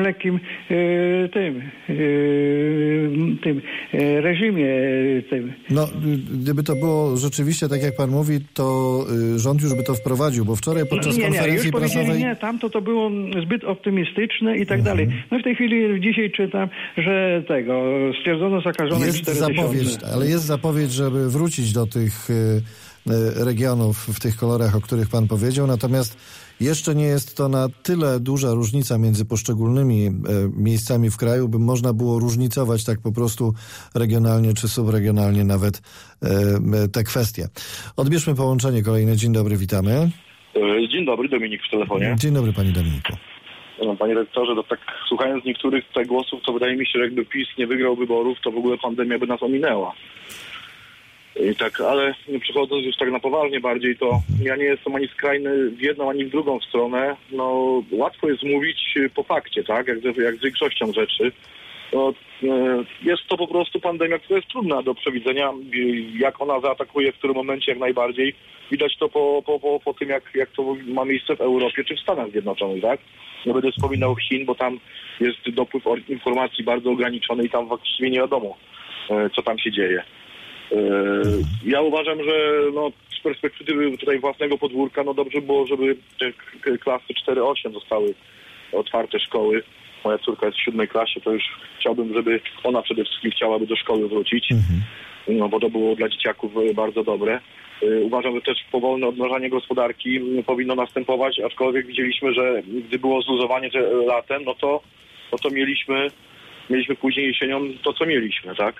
reżimie tym. No, gdyby to było rzeczywiście tak, jak pan mówi, to rząd już by to wprowadził, bo wczoraj podczas konferencji prasowej... Nie, tamto to było zbyt optymistyczne i tak dalej. No w tej chwili dzisiaj czytam, że stwierdzono zakażone 4000. Ale jest zapowiedź, żeby wrócić do tych regionów w tych kolorach, o których pan powiedział, natomiast jeszcze nie jest to na tyle duża różnica między poszczególnymi miejscami w kraju, by można było różnicować tak po prostu regionalnie czy subregionalnie nawet te kwestie. Odbierzmy połączenie kolejne. Dzień dobry, witamy. Dzień dobry, Dominik w telefonie. Dzień dobry, panie Dominiku. Panie redaktorze, to tak słuchając niektórych tutaj głosów, to wydaje mi się, że jakby PiS nie wygrał wyborów, to w ogóle pandemia by nas ominęła. I tak, ale przechodząc już tak na poważnie bardziej, to ja nie jestem ani skrajny w jedną, ani w drugą stronę. No, łatwo jest mówić po fakcie, tak, jak z większością rzeczy. No, jest to po prostu pandemia, która jest trudna do przewidzenia, jak ona zaatakuje, w którym momencie jak najbardziej. Widać to po tym, jak to ma miejsce w Europie czy w Stanach Zjednoczonych, tak? Nie będę wspominał Chin, bo tam jest dopływ informacji bardzo ograniczony i tam właściwie nie wiadomo, co tam się dzieje. Ja uważam, że z perspektywy tutaj własnego podwórka, dobrze było, żeby te klasy 4-8 zostały otwarte szkoły. moja córka jest w 7 klasie, to już chciałbym, żeby ona przede wszystkim chciałaby do szkoły wrócić, no bo to było dla dzieciaków bardzo dobre. Uważam, że też powolne odmrażanie gospodarki powinno następować, aczkolwiek widzieliśmy, że gdy było zluzowanie latem, no to mieliśmy później jesienią to, co mieliśmy, tak?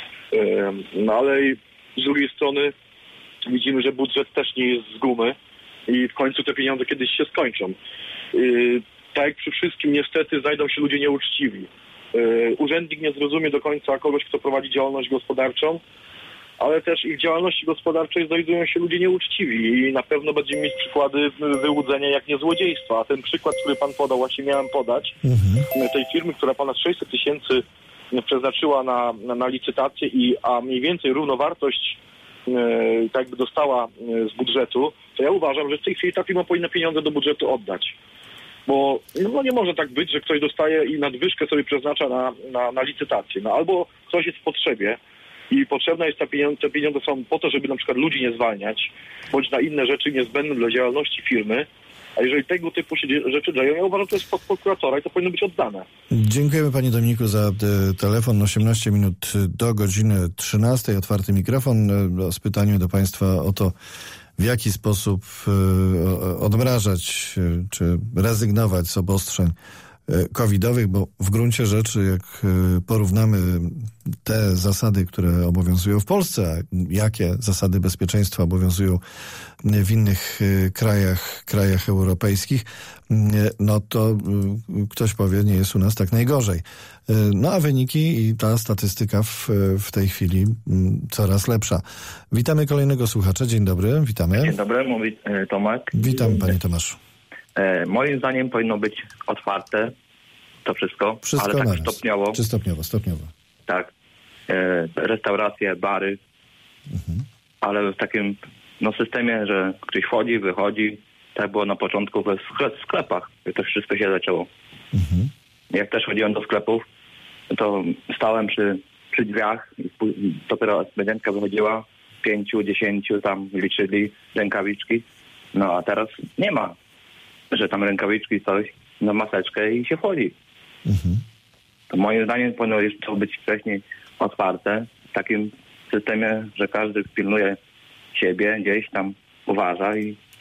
No ale z drugiej strony widzimy, że budżet też nie jest z gumy i w końcu te pieniądze kiedyś się skończą. Tak jak przy wszystkim niestety znajdą się ludzie nieuczciwi. Urzędnik nie zrozumie do końca kogoś, kto prowadzi działalność gospodarczą, ale też i w działalności gospodarczej znajdują się ludzie nieuczciwi i na pewno będziemy mieć przykłady wyłudzenia jak nie złodziejstwa. A ten przykład, który pan podał, właśnie miałem podać, tej firmy, która ponad 600 000 przeznaczyła na licytację, a mniej więcej równowartość tak jakby dostała z budżetu, to ja uważam, że w tej chwili ta firma powinna pieniądze do budżetu oddać. Bo no nie może tak być, że ktoś dostaje i nadwyżkę sobie przeznacza na licytację. No albo ktoś jest w potrzebie i potrzebne jest te pieniądze są po to, żeby na przykład ludzi nie zwalniać, bądź na inne rzeczy niezbędne dla działalności firmy. A jeżeli tego typu się rzeczy dzieją, ja uważam, że to jest pod prokuratora i to powinno być oddane. Dziękujemy panie Dominiku za telefon. 18 minut do godziny 13. Otwarty mikrofon z pytaniem do państwa o to, w jaki sposób odmrażać czy rezygnować z obostrzeń covidowych, bo w gruncie rzeczy, jak porównamy te zasady, które obowiązują w Polsce, a jakie zasady bezpieczeństwa obowiązują w innych krajach europejskich, no to ktoś powie, nie jest u nas tak najgorzej. No a wyniki i ta statystyka w tej chwili coraz lepsza. Witamy kolejnego słuchacza. Dzień dobry, witamy. Dzień dobry, mówi Tomek. Witam panie Tomaszu. Moim zdaniem powinno być otwarte to wszystko ale tak stopniowo. Czy stopniowo? Tak. Restauracje, bary, ale w takim systemie, że ktoś wchodzi, wychodzi. Tak było na początku w sklepach, jak to wszystko się zaczęło. Jak też chodziłem do sklepów, to stałem przy drzwiach i dopiero ekspedientka wychodziła, 5, 10 tam liczyli rękawiczki. No a teraz nie ma, że tam rękawiczki, coś na maseczkę i się wchodzi. To moim zdaniem powinno to być wcześniej otwarte w takim systemie, że każdy pilnuje siebie, gdzieś tam uważa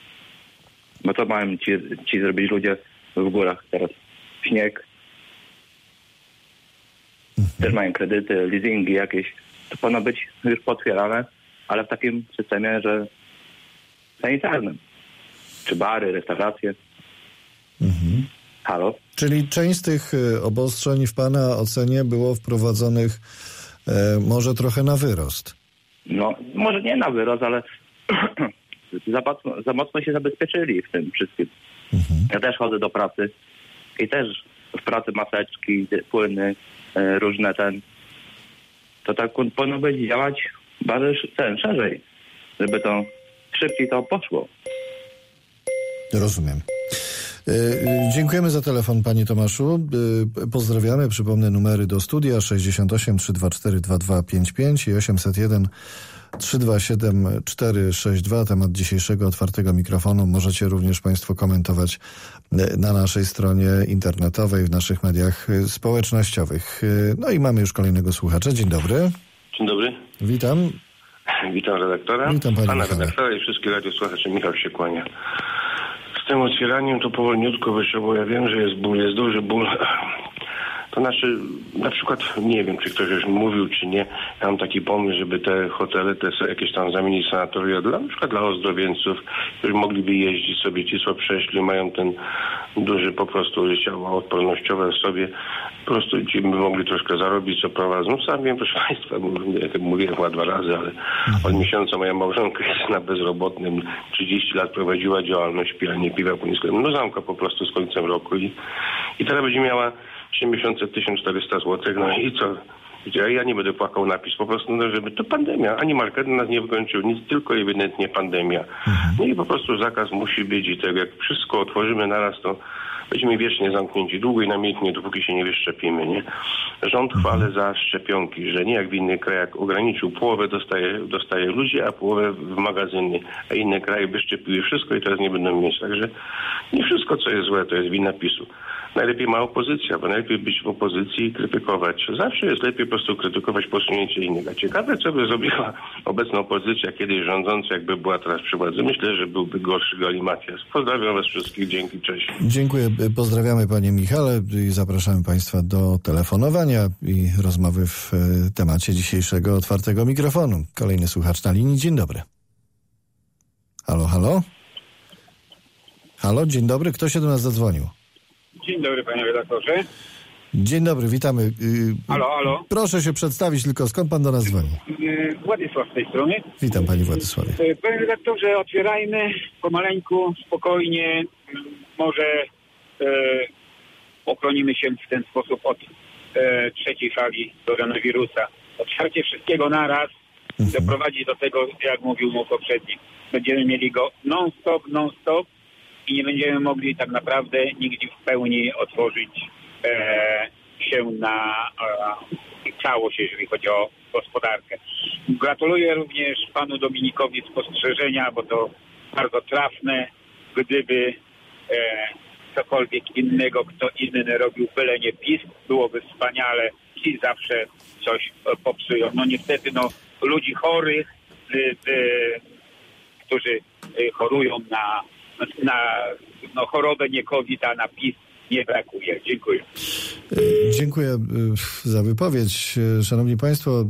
bo to mają ci zrobić ludzie w górach teraz. Śnieg. Też mają kredyty, leasingi jakieś. To powinno być już potwierane, ale w takim systemie, że sanitarnym. Czy bary, restauracje. Halo? Czyli część z tych obostrzeń w pana ocenie było wprowadzonych może trochę na wyrost? No, może nie na wyrost, ale za mocno się zabezpieczyli w tym wszystkim. Ja też chodzę do pracy i też w pracy maseczki, płyny, różne to tak powinno być działać bardzo szerzej, żeby to szybciej to poszło. Rozumiem. Dziękujemy za telefon, panie Tomaszu. Pozdrawiamy. Przypomnę numery do studia 68 324 2255 i 801 327 462. Temat dzisiejszego otwartego mikrofonu możecie również państwo komentować na naszej stronie internetowej, w naszych mediach społecznościowych. No i mamy już kolejnego słuchacza. Dzień dobry. Dzień dobry. Witam. Witam redaktora. Witam pana redaktora i wszystkich radiosłuchaczy. Michał się kłania. Z tym otwieraniem to powolniutko wyszło, bo ja wiem, że jest ból, jest duży ból. To znaczy, na przykład, nie wiem, czy ktoś już mówił, czy nie, ja mam taki pomysł, żeby te hotele, jakieś tam zamienić sanatoria na przykład dla ozdrowieńców, którzy mogliby jeździć sobie, ci co przeszli, mają ten duży po prostu ciało odpornościowe w sobie, po prostu ci by mogli troszkę zarobić, co prowadzą. No sam wiem, proszę państwa, jak mówiłem chyba 2 razy, ale od miesiąca moja małżonka jest na bezrobotnym, 30 lat prowadziła działalność pijanie piwa po niskim. No zamka po prostu z końcem roku i teraz będzie miała 3 miesiące 1400 zł, no i co? Ja nie będę płakał napis, po prostu, no, żeby to pandemia, ani market nas nie wykończył, nic, tylko ewidentnie pandemia. No i po prostu zakaz musi być i tak jak wszystko otworzymy naraz, to będziemy wiecznie zamknięci, długo i namiętnie, dopóki się nie wyszczepimy, nie? Rząd chwali za szczepionki, że nie jak w innych krajach ograniczył, połowę dostaje ludzi, a połowę w magazyny, a inne kraje wyszczepiły wszystko i teraz nie będą mieć. Także nie wszystko, co jest złe, to jest wina PiS-u. najlepiej ma opozycja, bo najlepiej być w opozycji i krytykować. Zawsze jest lepiej po prostu krytykować posunięcie innych. A ciekawe, co by zrobiła obecna opozycja, kiedyś rządząca, jakby była teraz przy władzy. Myślę, że byłby gorszy galimatias. Pozdrawiam was wszystkich. Dzięki, cześć. Dziękuję. Pozdrawiamy panie Michale i zapraszamy państwa do telefonowania i rozmowy w temacie dzisiejszego otwartego mikrofonu. Kolejny słuchacz na linii. Dzień dobry. Halo, halo? Halo, dzień dobry. Kto się do nas zadzwonił? Dzień dobry, panie redaktorze. Dzień dobry, witamy. Halo. Proszę się przedstawić, tylko skąd pan do nas dzwoni? Władysław z tej strony. Witam, panie Władysławie. Panie redaktorze, otwierajmy pomaleńku, spokojnie. Może ochronimy się w ten sposób od trzeciej fali koronawirusa. Otwarcie wszystkiego naraz doprowadzi do tego, jak mówił mój poprzednik. Będziemy mieli go non-stop i nie będziemy mogli tak naprawdę nigdy w pełni otworzyć się na całość, jeżeli chodzi o gospodarkę. Gratuluję również panu Dominikowi spostrzeżenia, bo to bardzo trafne. Gdyby cokolwiek innego, kto inny robił, byle nie PiS, byłoby wspaniale. PiS zawsze coś popsują. No niestety, ludzi chorych, którzy chorują na chorobę, nie COVID, a na PiS nie brakuje. Dziękuję. Dziękuję za wypowiedź. Szanowni państwo,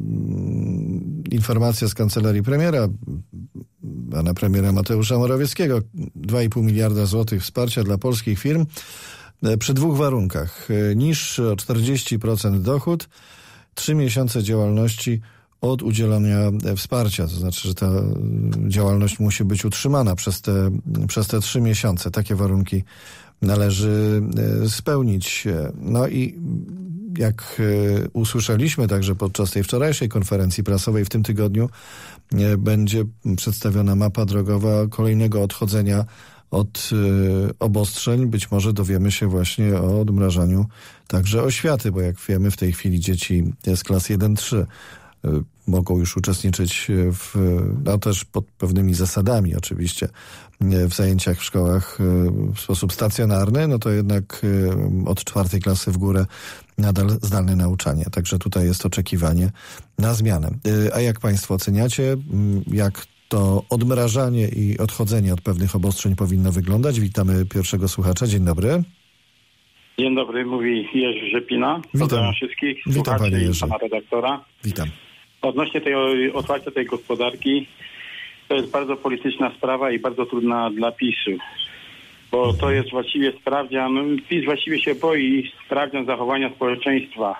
informacja z kancelarii premiera, pana premiera Mateusza Morawieckiego. 2,5 miliarda złotych wsparcia dla polskich firm przy dwóch warunkach. Niższy o 40% dochód, 3 miesiące działalności od udzielania wsparcia. To znaczy, że ta działalność musi być utrzymana przez te 3 miesiące. Takie warunki należy spełnić. No i jak usłyszeliśmy także podczas tej wczorajszej konferencji prasowej, w tym tygodniu będzie przedstawiona mapa drogowa kolejnego odchodzenia od obostrzeń. Być może dowiemy się właśnie o odmrażaniu także oświaty, bo jak wiemy, w tej chwili dzieci z klas 1-3 mogą już uczestniczyć też pod pewnymi zasadami oczywiście w zajęciach w szkołach w sposób stacjonarny, no to jednak od 4 klasy w górę nadal zdalne nauczanie. Także tutaj jest oczekiwanie na zmianę. A jak państwo oceniacie, jak to odmrażanie i odchodzenie od pewnych obostrzeń powinno wyglądać? Witamy pierwszego słuchacza. Dzień dobry. Dzień dobry, mówi Jerzy Rzepina. Pozdrawiam wszystkich słuchaczy i pana redaktora. Witam. Odnośnie otwarcia tej gospodarki, to jest bardzo polityczna sprawa i bardzo trudna dla PiS-u. Bo to jest właściwie sprawdzian, PiS właściwie się boi sprawdzian zachowania społeczeństwa.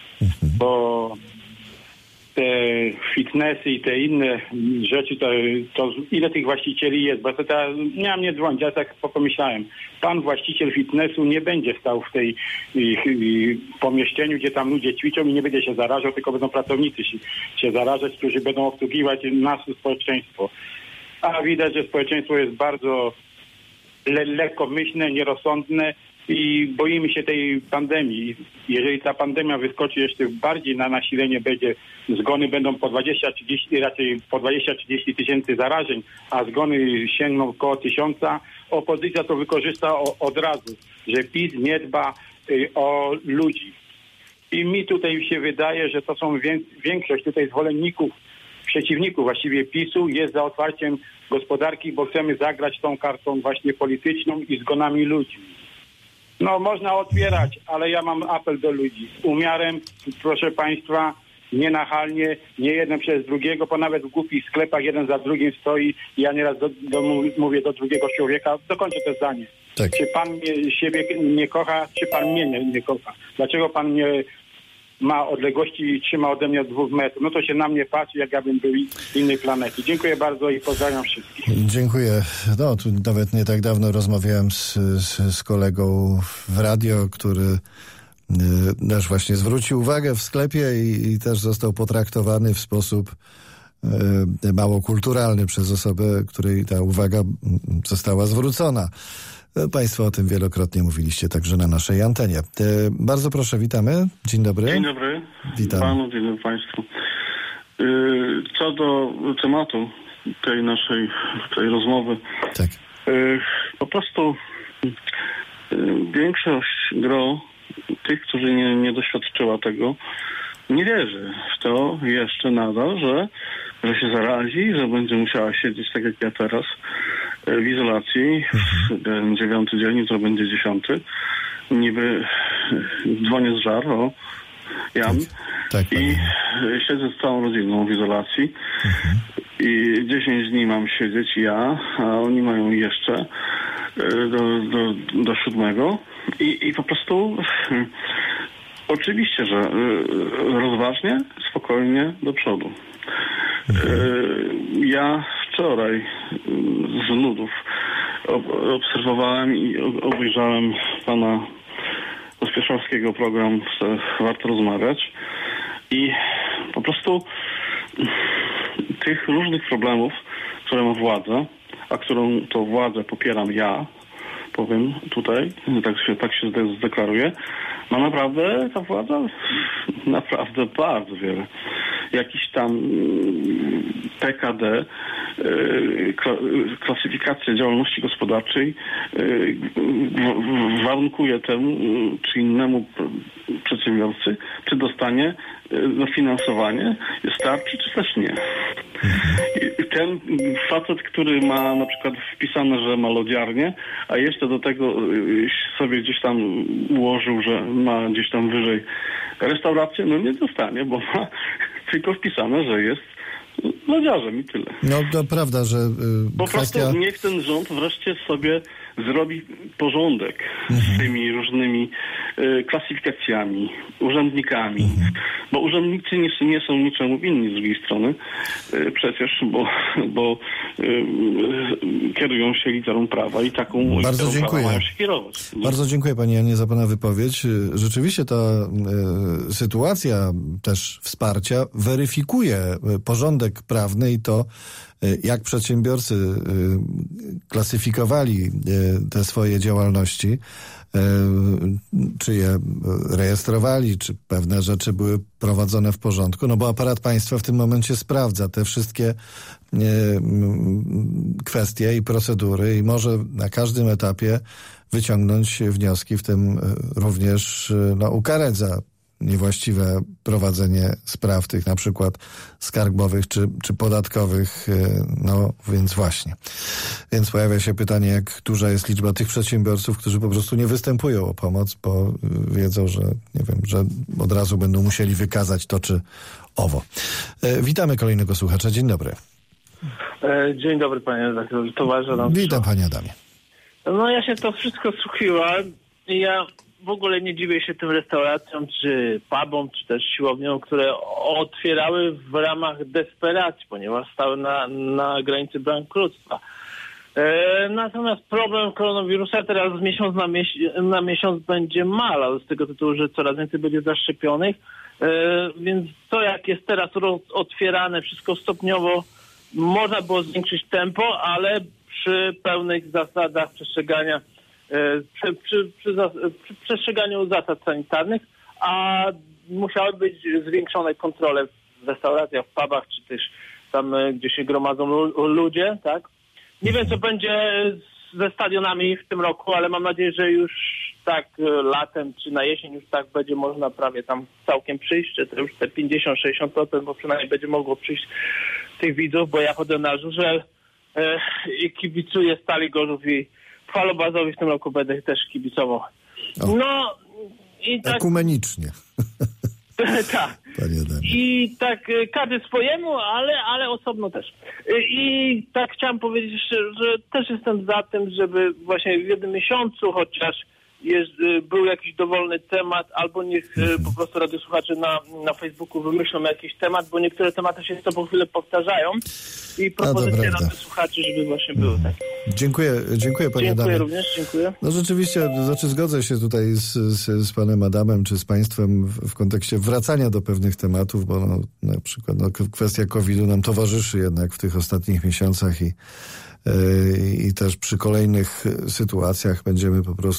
Bo te fitnessy i te inne rzeczy, to ile tych właścicieli jest? Bo to miałem nie dzwonić, ja tak pomyślałem. Pan właściciel fitnessu nie będzie stał w tej pomieszczeniu, gdzie tam ludzie ćwiczą i nie będzie się zarażał, tylko będą pracownicy się zarażać, którzy będą obsługiwać nas, społeczeństwo. A widać, że społeczeństwo jest bardzo lekkomyślne, nierozsądne i boimy się tej pandemii. Jeżeli ta pandemia wyskoczy jeszcze bardziej na nasilenie, zgony będą po 20-30, raczej po 20-30 tysięcy zarażeń, a zgony sięgną około 1000, opozycja to wykorzysta od razu, że PiS nie dba o ludzi. I mi tutaj się wydaje, że to są większość tutaj zwolenników, przeciwników właściwie PiS-u jest za otwarciem gospodarki, bo chcemy zagrać tą kartą właśnie polityczną i zgonami ludzi. No można otwierać, ale ja mam apel do ludzi. Z umiarem, proszę państwa, nienachalnie, nie jeden przez drugiego, bo nawet w głupich sklepach jeden za drugim stoi. Ja nieraz mówię do drugiego człowieka, dokończę to zdanie. Tak. Czy pan siebie nie kocha, czy pan mnie nie kocha? Dlaczego pan mnie ma odległości i trzyma ode mnie od 2 metrów? No to się na mnie patrzy, jak ja bym był z innej planety. Dziękuję bardzo i pozdrawiam wszystkich. Dziękuję. No, tu nawet nie tak dawno rozmawiałem z kolegą w radio, który też właśnie zwrócił uwagę w sklepie i też został potraktowany w sposób mało kulturalny przez osobę, której ta uwaga została zwrócona. Państwo o tym wielokrotnie mówiliście także na naszej antenie. Bardzo proszę, witamy. Dzień dobry. Dzień dobry. Witam. Panu, dzień dobry państwu. Co do tematu tej naszej rozmowy. Tak. Po prostu większość gro tych, którzy nie doświadczyła tego, nie wierzy w to jeszcze nadal, że się zarazi, że będzie musiała siedzieć tak jak ja teraz w izolacji. 9 dzień, jutro będzie 10. Niby dzwonię z żar, Jan. Tak, i siedzę z całą rodziną w izolacji. I 10 dni mam siedzieć ja, a oni mają jeszcze do 7. I po prostu oczywiście, że rozważnie, spokojnie do przodu. Ja wczoraj z nudów obserwowałem i obejrzałem pana Pospieszalskiego program Warto Rozmawiać i po prostu tych różnych problemów, które ma władza, a którą to władzę popieram ja, powiem tutaj, tak się zdeklaruję, ma naprawdę ta władza naprawdę bardzo wiele. Jakiś tam PKD, klasyfikacja działalności gospodarczej warunkuje temu czy innemu przedsiębiorcy, czy dostanie dofinansowanie, starczy, czy też nie. Ten facet, który ma na przykład wpisane, że ma lodziarnię, a jeszcze do tego sobie gdzieś tam ułożył, że ma gdzieś tam wyżej restaurację, no nie dostanie, bo ma tylko wpisane, że jest lodziarzem i tyle. No to prawda, że po prostu niech ten rząd wreszcie sobie zrobi porządek z tymi różnymi klasyfikacjami, urzędnikami, bo urzędnicy nie są niczemu winni z drugiej strony przecież, bo kierują się literą prawa i taką bardzo dziękuję. Mają się kierować. Bardzo dziękuję panie Janie za pana wypowiedź. Rzeczywiście ta sytuacja też wsparcia weryfikuje porządek prawny i to, jak przedsiębiorcy klasyfikowali te swoje działalności, czy je rejestrowali, czy pewne rzeczy były prowadzone w porządku, no bo aparat państwa w tym momencie sprawdza te wszystkie kwestie i procedury i może na każdym etapie wyciągnąć wnioski, w tym również ukarać za niewłaściwe prowadzenie spraw tych na przykład skarbowych czy podatkowych, no więc właśnie. Więc pojawia się pytanie, jak duża jest liczba tych przedsiębiorców, którzy po prostu nie występują o pomoc, bo wiedzą, że nie wiem, że od razu będą musieli wykazać to czy owo. Witamy kolejnego słuchacza. Dzień dobry. Dzień dobry panie towarzysze. Witam panie Adamie. No ja się to wszystko słuchiwałem i ja w ogóle nie dziwię się tym restauracjom, czy pubom, czy też siłowniom, które otwierały w ramach desperacji, ponieważ stały na granicy bankructwa. Natomiast problem koronawirusa teraz z miesiąc na miesiąc będzie malał, z tego tytułu, że coraz więcej będzie zaszczepionych. Więc to, jak jest teraz otwierane wszystko stopniowo, można było zwiększyć tempo, ale przy pełnych zasadach przestrzegania przy przestrzeganiu zasad sanitarnych, a musiały być zwiększone kontrole w restauracjach, w pubach, czy też tam, gdzie się gromadzą ludzie, tak? Nie wiem, co będzie ze stadionami w tym roku, ale mam nadzieję, że już tak latem, czy na jesień już tak będzie można prawie tam całkiem przyjść, czy to już te 50-60%, bo przynajmniej będzie mogło przyjść tych widzów, bo ja chodzę na żużel i kibicuję Stali Gorzów i Falobazowi w tym roku będę też kibicował. No i tak... Ekumenicznie. Tak. I tak każdy swojemu, ale osobno też. I tak chciałem powiedzieć, że też jestem za tym, żeby właśnie w jednym miesiącu chociaż był jakiś dowolny temat, albo niech po prostu radiosłuchacze na Facebooku wymyślą jakiś temat, bo niektóre tematy się z tobą chwilę powtarzają i propozycje radiosłuchaczy, żeby właśnie były tak. Dziękuję panie Adamie. Dziękuję również, dziękuję. No rzeczywiście, zgodzę się tutaj z panem Adamem, czy z państwem w kontekście wracania do pewnych tematów, bo na przykład kwestia COVID-u nam towarzyszy jednak w tych ostatnich miesiącach i też przy kolejnych sytuacjach będziemy po prostu o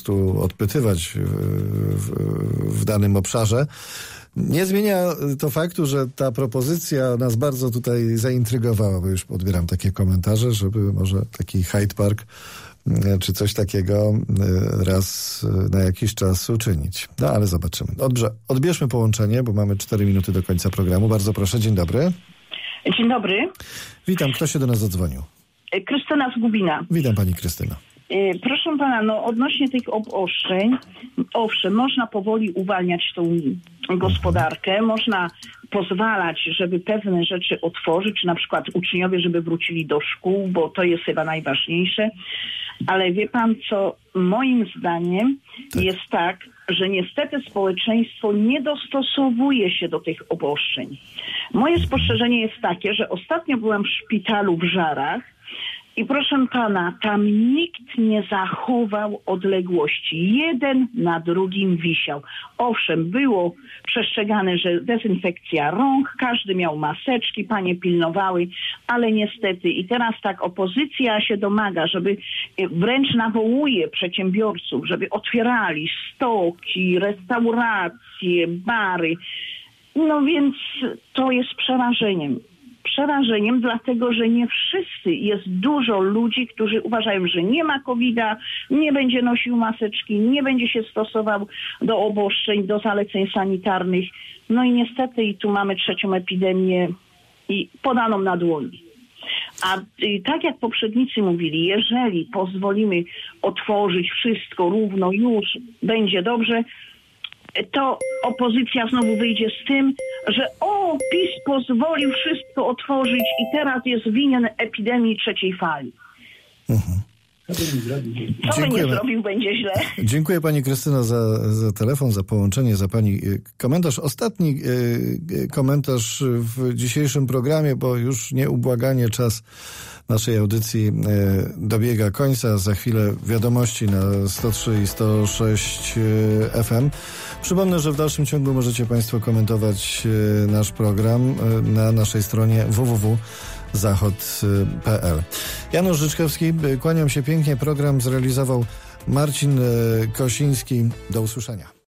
podpytywać w danym obszarze. Nie zmienia to faktu, że ta propozycja nas bardzo tutaj zaintrygowała, bo już odbieram takie komentarze, żeby może taki Hyde Park czy coś takiego raz na jakiś czas uczynić. No ale zobaczymy. Dobrze, odbierzmy połączenie, bo mamy 4 minuty do końca programu. Bardzo proszę, dzień dobry. Dzień dobry. Witam, kto się do nas zadzwonił? Krystyna z Gubina. Witam pani Krystyno. Proszę pana, odnośnie tych obostrzeń, owszem, można powoli uwalniać tą gospodarkę, można pozwalać, żeby pewne rzeczy otworzyć, na przykład uczniowie, żeby wrócili do szkół, bo to jest chyba najważniejsze. Ale wie pan co, moim zdaniem jest tak, że niestety społeczeństwo nie dostosowuje się do tych obostrzeń. Moje spostrzeżenie jest takie, że ostatnio byłam w szpitalu w Żarach i proszę pana, tam nikt nie zachował odległości. Jeden na drugim wisiał. Owszem, było przestrzegane, że dezynfekcja rąk, każdy miał maseczki, panie pilnowały, ale niestety i teraz tak opozycja się domaga, żeby wręcz nawołuje przedsiębiorców, żeby otwierali stoki, restauracje, bary. No więc to jest przerażeniem, dlatego że nie wszyscy, jest dużo ludzi, którzy uważają, że nie ma COVID-a, nie będzie nosił maseczki, nie będzie się stosował do obostrzeń, do zaleceń sanitarnych. No i niestety i tu mamy 3. epidemię i podaną na dłoni. A tak jak poprzednicy mówili, jeżeli pozwolimy otworzyć wszystko równo, już będzie dobrze, to opozycja znowu wyjdzie z tym, że PiS pozwolił wszystko otworzyć i teraz jest winien epidemii 3. fali. Co by nie zrobił, będzie źle. Dziękuję pani Krystyno za telefon, za połączenie, za pani komentarz. Ostatni komentarz w dzisiejszym programie, bo już nieubłaganie czas naszej audycji dobiega końca. Za chwilę wiadomości na 103 i 106 FM. Przypomnę, że w dalszym ciągu możecie państwo komentować nasz program na naszej stronie www.zachod.pl. Janusz Życzkowski, kłaniam się pięknie. Program zrealizował Marcin Kosiński. Do usłyszenia.